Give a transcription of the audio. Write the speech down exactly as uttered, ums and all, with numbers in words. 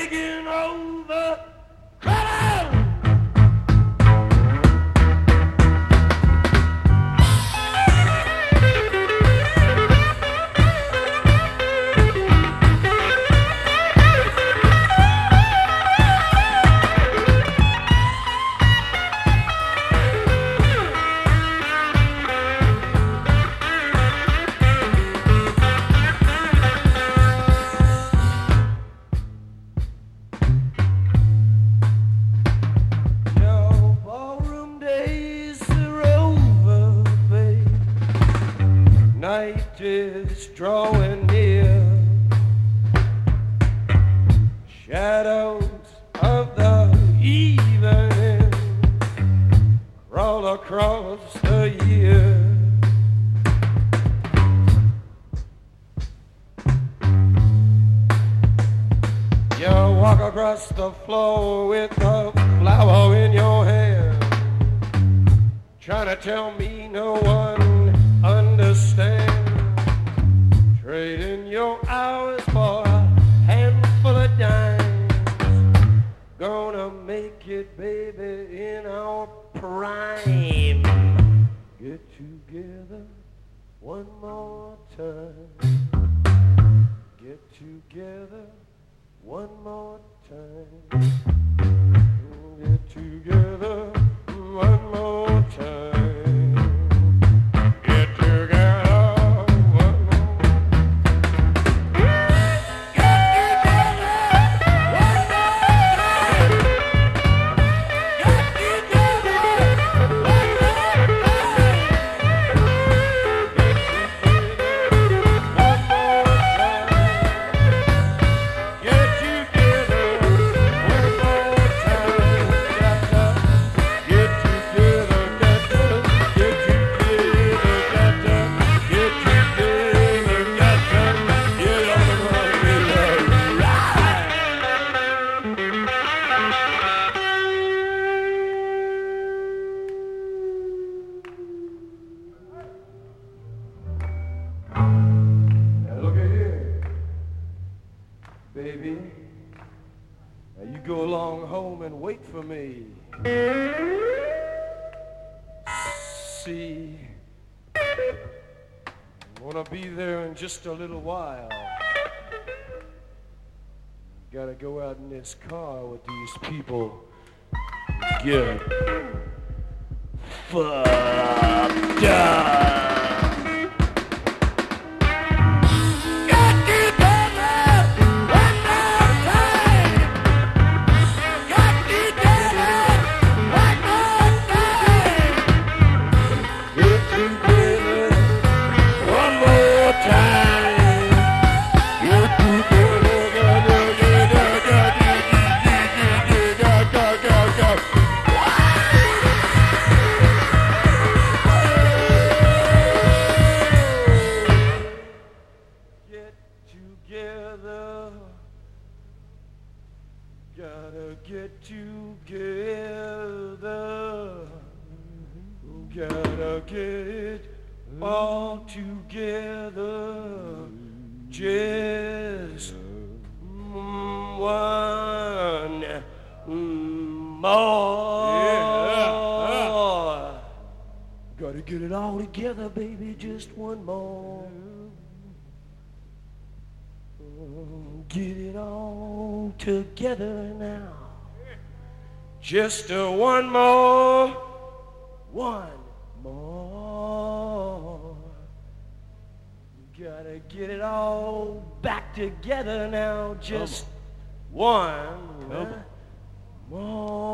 taking over. Crowd! Night is drawing near. Shadows of the evening crawl across the year. You walk across the floor with a flower in your hand, trying to tell me no one understand. Trading your hours for a handful of dimes. Gonna make it, baby, in our prime. Get together one more time. Get together one more time. Get together one more time. Baby, now you go along home and wait for me. See, I'm gonna be there in just a little while. Gotta go out in this car with these people. Get fucked up. Gotta get together, gotta get it all together, just one more. Yeah. Gotta get it all together, baby, just one more. Get it all together now. Just a one more, one more. Gotta get it all back together now. Just one more.